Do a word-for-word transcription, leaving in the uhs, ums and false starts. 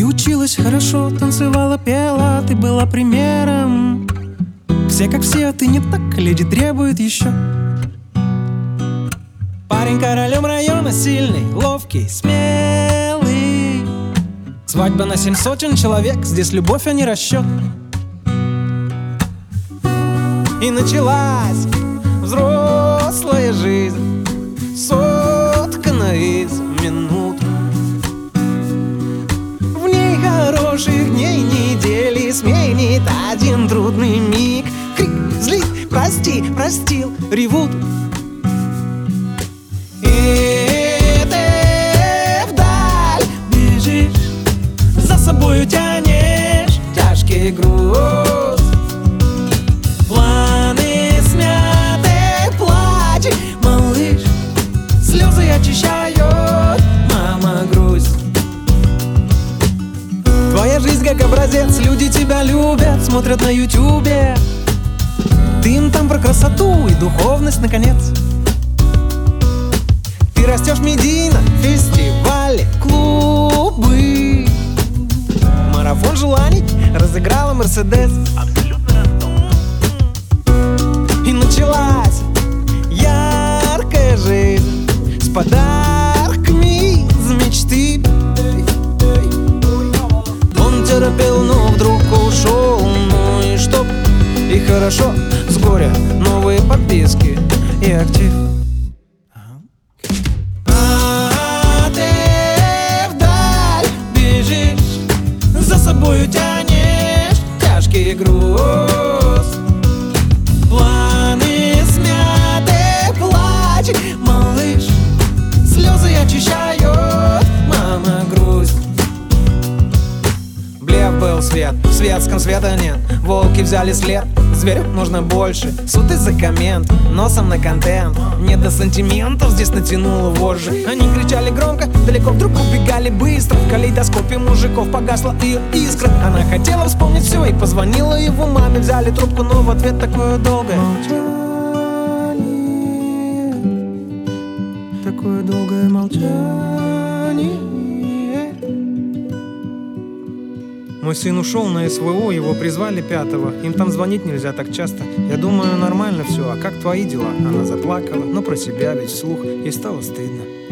Ты училась хорошо, танцевала, пела, ты была примером. Все как все, а ты не так, леди требует еще. Парень королем района, сильный, ловкий, смелый. Свадьба на семь сотен человек, здесь любовь, а не расчет. И началась взрослая жизнь, соткана из минут. В ней хороших дней недели сменит один трудный миг. Крик, злит, прости, простил, ревут. И ты вдаль бежишь, за собою тянешь тяжкий груз. Планы смяты, плачь, малыш, слезы очищают, мама, грусть. Твоя жизнь как образец, люди тебя любят, смотрят на ютубе. Ты им там про красоту и духовность, наконец. Ты растешь медийно, фестивали, клубы. Марафон желаний разыграла Мерседес. И началась яркая жизнь с подарками из мечты. Он терпел, но вдруг ушел. Ну и что? И хорошо, с горя новые подписки и актив. А ты вдаль бежишь, за собою тянешь тяжкий груз. Планы смяты, плачь, малыш, слезы очищают, мама, грусть. Блеф был свет, в светском света нет. Волки взяли след, зверю нужно больше. Суд из-за коммент, носом на контент. Не до сантиментов, здесь натянуло вожжи. Они кричали громко, далеко вдруг убегали быстро. В калейдоскопе мужиков погасла ее искра. Она хотела вспомнить все и позвонила его маме. Взяли трубку, но в ответ такое долгое молчание. Такое долгое молчание. Мой сын ушел на СВО, его призвали пятого. Им там звонить нельзя так часто. Я думаю, нормально все, а как твои дела? Она заплакала, но про себя ведь вслух. Ей стало стыдно.